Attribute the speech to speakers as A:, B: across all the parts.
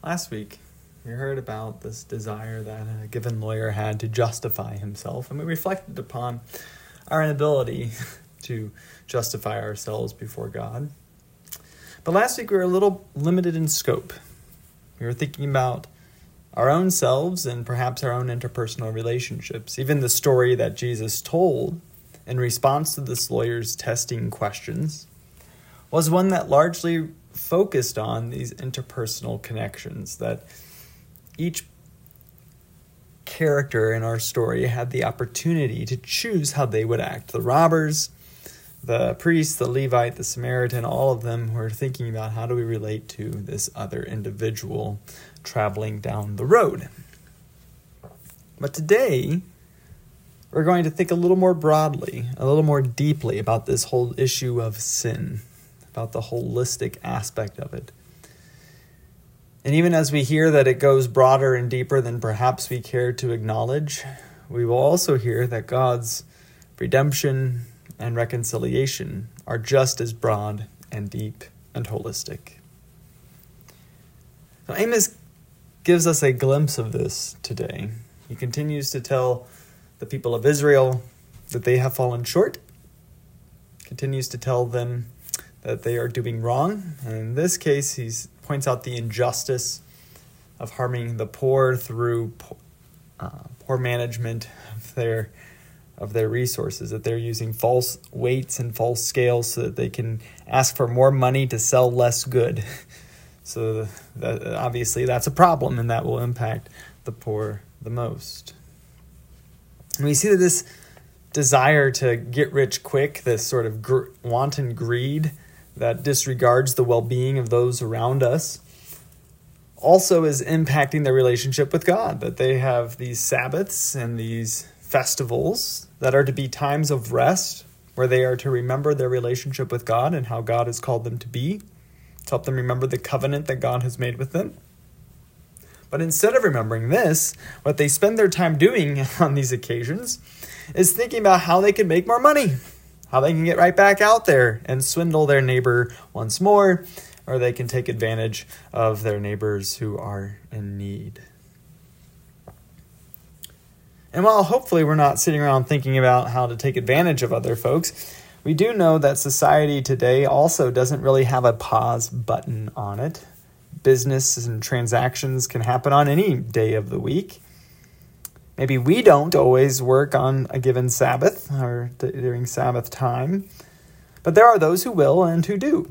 A: Last week, we heard about this desire that a given lawyer had to justify himself, and we reflected upon our inability to justify ourselves before God. But last week, we were a little limited in scope. We were thinking about our own selves and perhaps our own interpersonal relationships. Even the story that Jesus told in response to this lawyer's testing questions was one that largely focused on these interpersonal connections, that each character in our story had the opportunity to choose how they would act. The robbers, the priest, the Levite, the Samaritan, all of them were thinking about how do we relate to this other individual traveling down the road. But today, we're going to think a little more broadly, a little more deeply about this whole issue of sin, about the holistic aspect of it. And even as we hear that it goes broader and deeper than perhaps we care to acknowledge, we will also hear that God's redemption and reconciliation are just as broad and deep and holistic. Now, Amos gives us a glimpse of this today. He continues to tell the people of Israel that they have fallen short, continues to tell them that they are doing wrong. And in this case, he points out the injustice of harming the poor through poor management of their resources, that they're using false weights and false scales so that they can ask for more money to sell less good. So that, obviously that's a problem, and that will impact the poor the most. And we see that this desire to get rich quick, this sort of wanton greed that disregards the well-being of those around us, also is impacting their relationship with God, that they have these Sabbaths and these festivals that are to be times of rest, where they are to remember their relationship with God and how God has called them to be, to help them remember the covenant that God has made with them. But instead of remembering this, what they spend their time doing on these occasions is thinking about how they can make more money, how they can get right back out there and swindle their neighbor once more, or they can take advantage of their neighbors who are in need. And while hopefully we're not sitting around thinking about how to take advantage of other folks, we do know that society today also doesn't really have a pause button on it. Business and transactions can happen on any day of the week. Maybe we don't always work on a given Sabbath or during Sabbath time, but there are those who will and who do.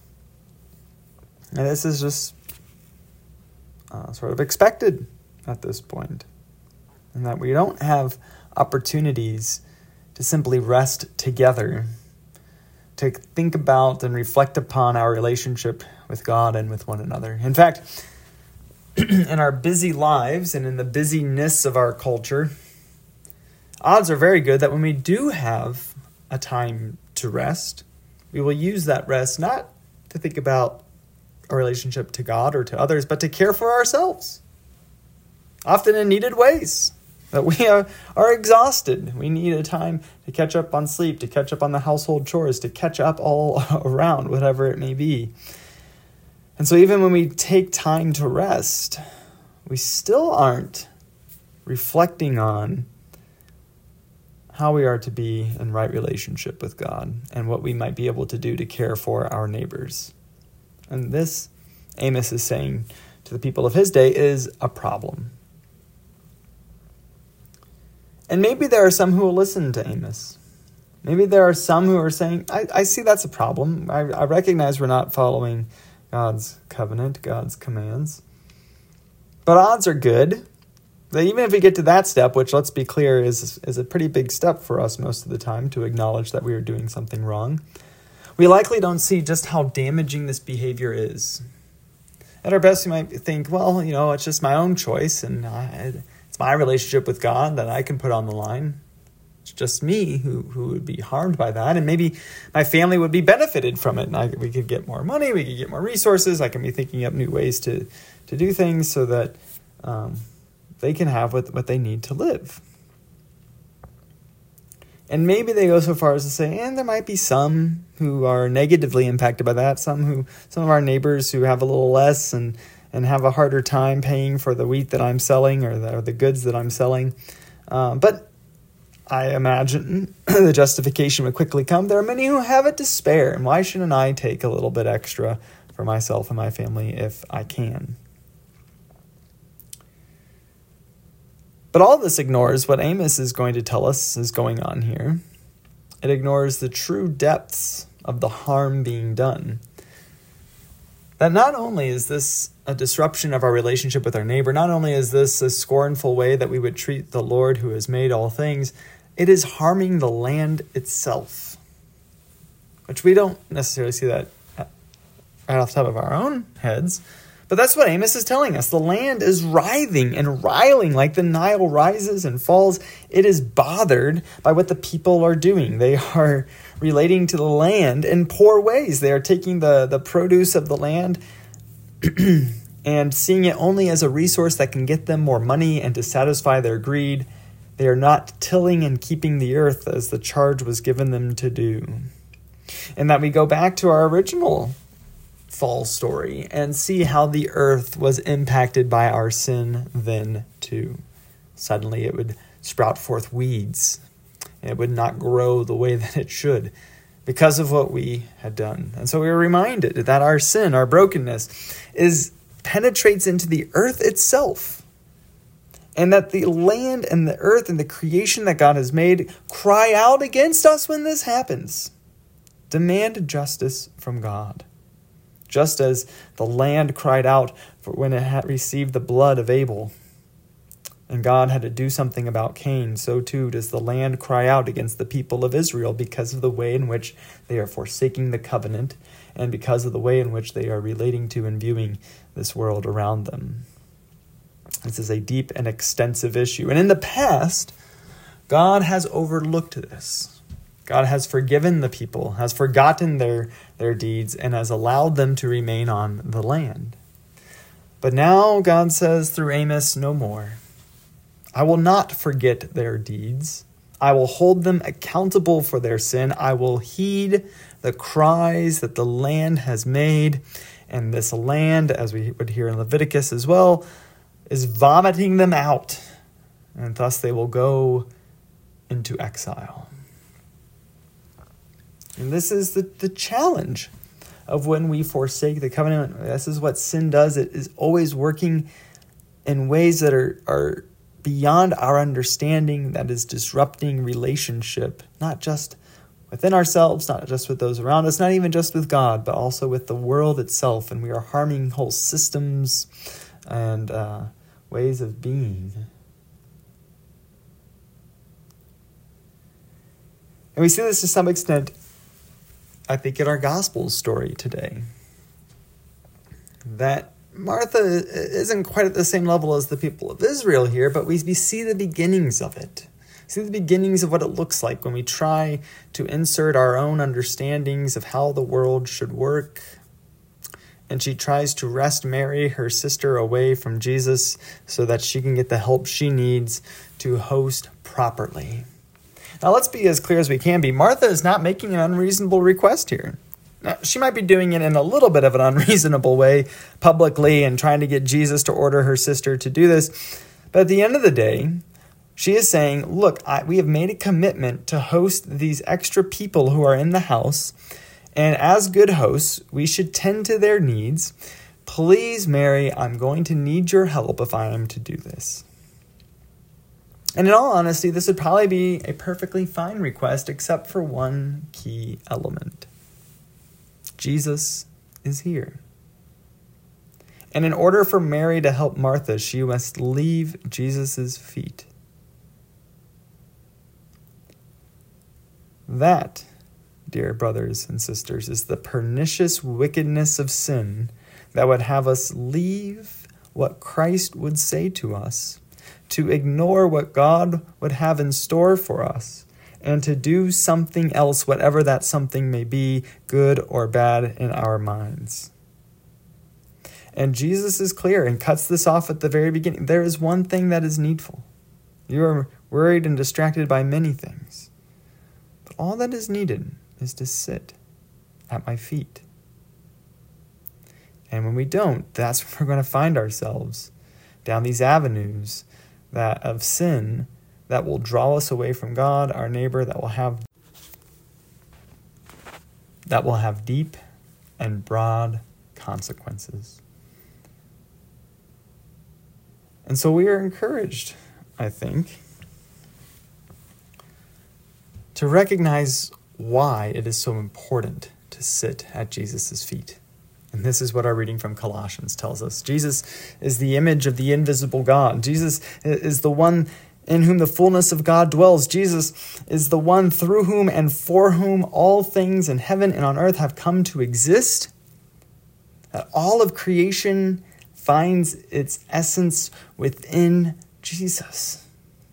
A: And this is just sort of expected at this point, and that we don't have opportunities to simply rest together, to think about and reflect upon our relationship with God and with one another. In fact, in our busy lives and in the busyness of our culture, odds are very good that when we do have a time to rest, we will use that rest not to think about our relationship to God or to others, but to care for ourselves, often in needed ways. That we are exhausted. We need a time to catch up on sleep, to catch up on the household chores, to catch up all around, whatever it may be. And so even when we take time to rest, we still aren't reflecting on how we are to be in right relationship with God and what we might be able to do to care for our neighbors. And this, Amos is saying to the people of his day, is a problem. And maybe there are some who will listen to Amos. Maybe there are some who are saying, I see that's a problem. I recognize we're not following God's covenant, God's commands. But odds are good that even if we get to that step, which, let's be clear, is a pretty big step for us most of the time to acknowledge that we are doing something wrong, we likely don't see just how damaging this behavior is. At our best, we might think, well, it's just my own choice, and it's my relationship with God that I can put on the line. It's just me who would be harmed by that, and maybe my family would be benefited from it, and we could get more money, we could get more resources, I can be thinking up new ways to do things so that they can have what they need to live. And maybe they go so far as to say, and there might be some who are negatively impacted by that, some of our neighbors who have a little less, and and have a harder time paying for the wheat that I'm selling or the goods that I'm selling. But I imagine the justification would quickly come. There are many who have it to spare, and why shouldn't I take a little bit extra for myself and my family if I can? But all this ignores what Amos is going to tell us is going on here. It ignores the true depths of the harm being done. That not only is this a disruption of our relationship with our neighbor, not only is this a scornful way that we would treat the Lord who has made all things, it is harming the land itself, which we don't necessarily see that right off the top of our own heads. But that's what Amos is telling us. The land is writhing and riling like the Nile rises and falls. It is bothered by what the people are doing. They are relating to the land in poor ways. They are taking the produce of the land and seeing it only as a resource that can get them more money and to satisfy their greed. They are not tilling and keeping the earth as the charge was given them to do. And that we go back to our original fall story and see how the earth was impacted by our sin then too. Suddenly it would sprout forth weeds. It would not grow the way that it should because of what we had done. And so we were reminded that our sin, our brokenness, penetrates into the earth itself. And that the land and the earth and the creation that God has made cry out against us when this happens. Demand justice from God. Just as the land cried out for when it had received the blood of Abel, and God had to do something about Cain, so too does the land cry out against the people of Israel because of the way in which they are forsaking the covenant and because of the way in which they are relating to and viewing this world around them. This is a deep and extensive issue. And in the past, God has overlooked this. God has forgiven the people, has forgotten their deeds, and has allowed them to remain on the land. But now God says through Amos, no more. I will not forget their deeds. I will hold them accountable for their sin. I will heed the cries that the land has made. And this land, as we would hear in Leviticus as well, is vomiting them out. And thus they will go into exile. And this is the challenge of when we forsake the covenant. This is what sin does. It is always working in ways that are beyond our understanding, that is disrupting relationship, not just within ourselves, not just with those around us, not even just with God, but also with the world itself. And we are harming whole systems and ways of being. And we see this to some extent, I think, in our gospel story today. That Martha isn't quite at the same level as the people of Israel here, but we see the beginnings of it. See the beginnings of what it looks like when we try to insert our own understandings of how the world should work. And she tries to wrest Mary, her sister, away from Jesus so that she can get the help she needs to host properly. Now, let's be as clear as we can be. Martha is not making an unreasonable request here. Now, she might be doing it in a little bit of an unreasonable way publicly and trying to get Jesus to order her sister to do this. But at the end of the day, she is saying, look, we have made a commitment to host these extra people who are in the house. And as good hosts, we should tend to their needs. Please, Mary, I'm going to need your help if I am to do this. And in all honesty, this would probably be a perfectly fine request, except for one key element. Jesus is here. And in order for Mary to help Martha, she must leave Jesus' feet. That, dear brothers and sisters, is the pernicious wickedness of sin that would have us leave what Christ would say to us, to ignore what God would have in store for us, and to do something else, whatever that something may be, good or bad in our minds. And Jesus is clear and cuts this off at the very beginning. There is one thing that is needful. You are worried and distracted by many things. But all that is needed is to sit at my feet. And when we don't, that's when we're going to find ourselves down these avenues of sin that will draw us away from God, our neighbor, that will have deep and broad consequences. And so we are encouraged, I think, to recognize why it is so important to sit at Jesus' feet. And this is what our reading from Colossians tells us. Jesus is the image of the invisible God. Jesus is the one in whom the fullness of God dwells. Jesus is the one through whom and for whom all things in heaven and on earth have come to exist. That all of creation finds its essence within Jesus.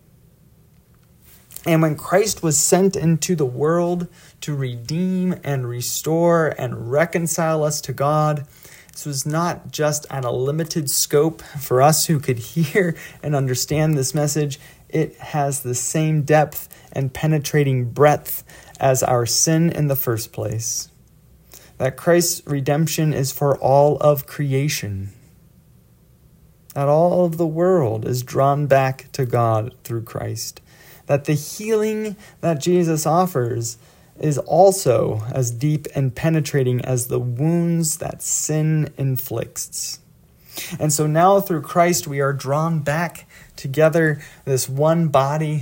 A: And when Christ was sent into the world to redeem and restore and reconcile us to God, this was not just at a limited scope for us who could hear and understand this message. It has the same depth and penetrating breadth as our sin in the first place. That Christ's redemption is for all of creation. That all of the world is drawn back to God through Christ. That the healing that Jesus offers is also as deep and penetrating as the wounds that sin inflicts. And so now through Christ we are drawn back together, this one body.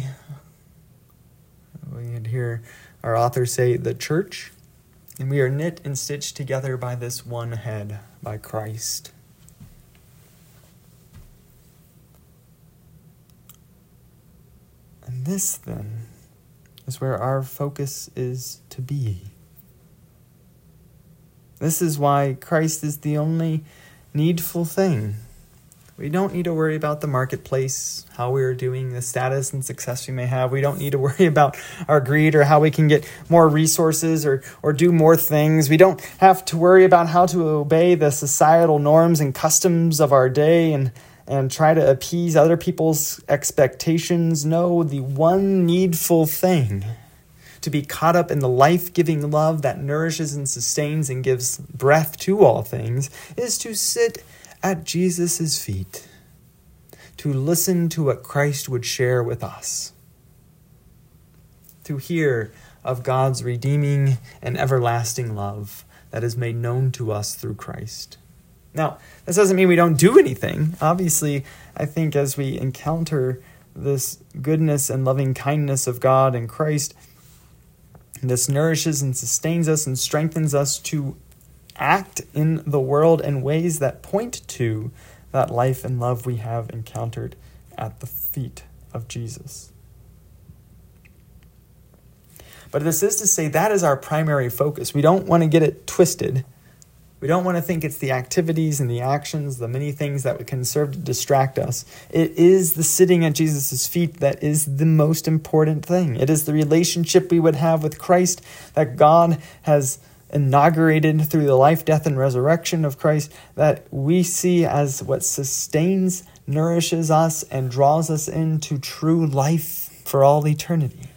A: We could hear our author say the church. And we are knit and stitched together by this one head, by Christ. And this, then, is where our focus is to be. This is why Christ is the only needful thing. We don't need to worry about the marketplace, how we are doing, the status and success we may have. We don't need to worry about our greed or how we can get more resources or do more things. We don't have to worry about how to obey the societal norms and customs of our day and try to appease other people's expectations. No, the one needful thing, to be caught up in the life-giving love that nourishes and sustains and gives breath to all things, is to sit at Jesus' feet, to listen to what Christ would share with us, to hear of God's redeeming and everlasting love that is made known to us through Christ. Now, this doesn't mean we don't do anything. Obviously, I think as we encounter this goodness and loving kindness of God and Christ, this nourishes and sustains us and strengthens us to act in the world in ways that point to that life and love we have encountered at the feet of Jesus. But this is to say that is our primary focus. We don't want to get it twisted. We don't want to think it's the activities and the actions, the many things that can serve to distract us. It is the sitting at Jesus' feet that is the most important thing. It is the relationship we would have with Christ that God has inaugurated through the life, death, and resurrection of Christ that we see as what sustains, nourishes us, and draws us into true life for all eternity.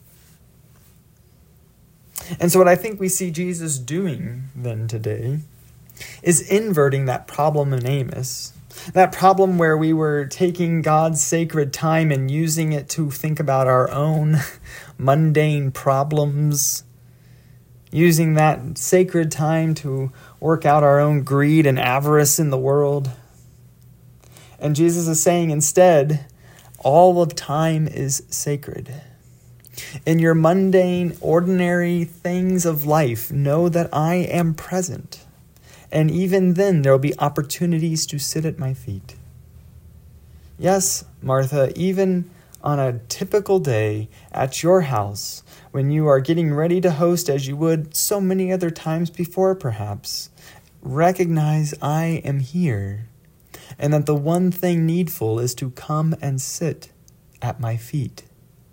A: And so what I think we see Jesus doing then today is inverting that problem in Amos. That problem where we were taking God's sacred time and using it to think about our own mundane problems, using that sacred time to work out our own greed and avarice in the world. And Jesus is saying instead, all of time is sacred. In your mundane, ordinary things of life, know that I am present. And even then, there will be opportunities to sit at my feet. Yes, Martha, even on a typical day at your house, when you are getting ready to host as you would so many other times before, perhaps, recognize I am here, and that the one thing needful is to come and sit at my feet.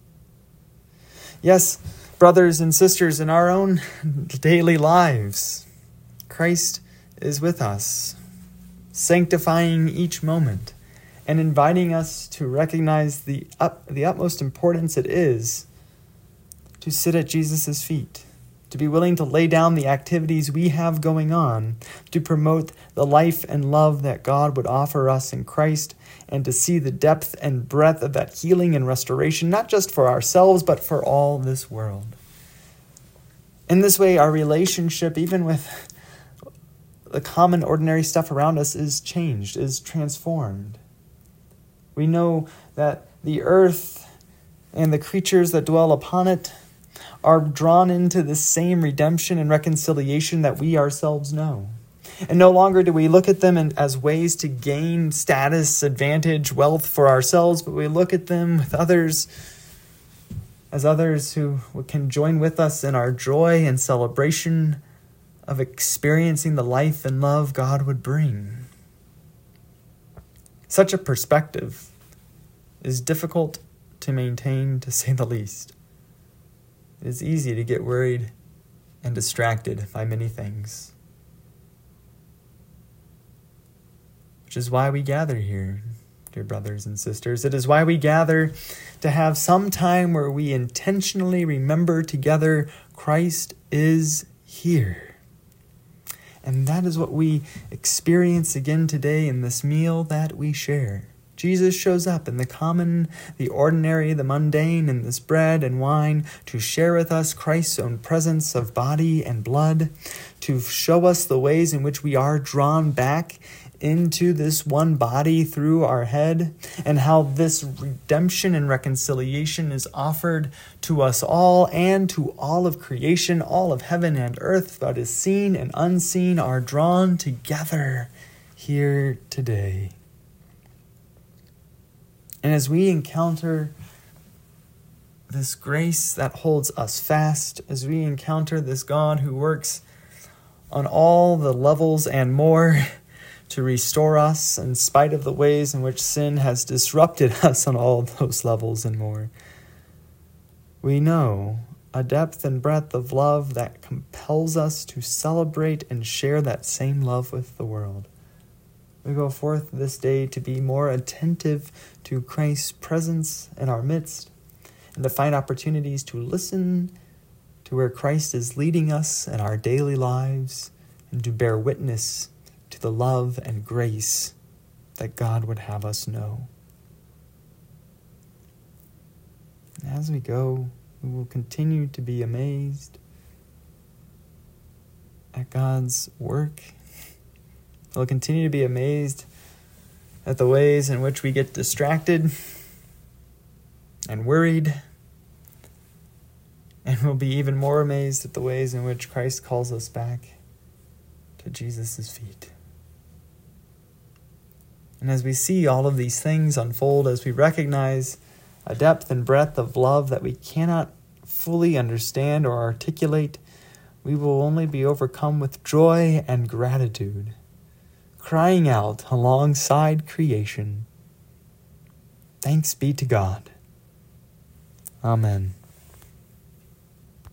A: Yes, brothers and sisters, in our own daily lives, Christ is with us, sanctifying each moment and inviting us to recognize the utmost importance it is to sit at Jesus' feet, to be willing to lay down the activities we have going on, to promote the life and love that God would offer us in Christ, and to see the depth and breadth of that healing and restoration, not just for ourselves, but for all this world. In this way, our relationship, even with the common, ordinary stuff around us, is changed, is transformed. We know that the earth and the creatures that dwell upon it are drawn into the same redemption and reconciliation that we ourselves know. And no longer do we look at them as ways to gain status, advantage, wealth for ourselves, but we look at them with others as others who can join with us in our joy and celebration of experiencing the life and love God would bring. Such a perspective is difficult to maintain, to say the least. It is easy to get worried and distracted by many things. Which is why we gather here, dear brothers and sisters. It is why we gather to have some time where we intentionally remember together Christ is here. And that is what we experience again today in this meal that we share. Jesus shows up in the common, the ordinary, the mundane, in this bread and wine to share with us Christ's own presence of body and blood, to show us the ways in which we are drawn back into this one body through our head, and how this redemption and reconciliation is offered to us all and to all of creation, all of heaven and earth, that is seen and unseen, are drawn together here today. And as we encounter this grace that holds us fast, as we encounter this God who works on all the levels and more to restore us in spite of the ways in which sin has disrupted us on all those levels and more, we know a depth and breadth of love that compels us to celebrate and share that same love with the world. We go forth this day to be more attentive to Christ's presence in our midst, and to find opportunities to listen to where Christ is leading us in our daily lives, and to bear witness to the love and grace that God would have us know. As we go, we will continue to be amazed at God's work. We'll continue to be amazed at the ways in which we get distracted and worried. And we'll be even more amazed at the ways in which Christ calls us back to Jesus' feet. And as we see all of these things unfold, as we recognize a depth and breadth of love that we cannot fully understand or articulate, we will only be overcome with joy and gratitude, crying out alongside creation, "Thanks be to God." Amen.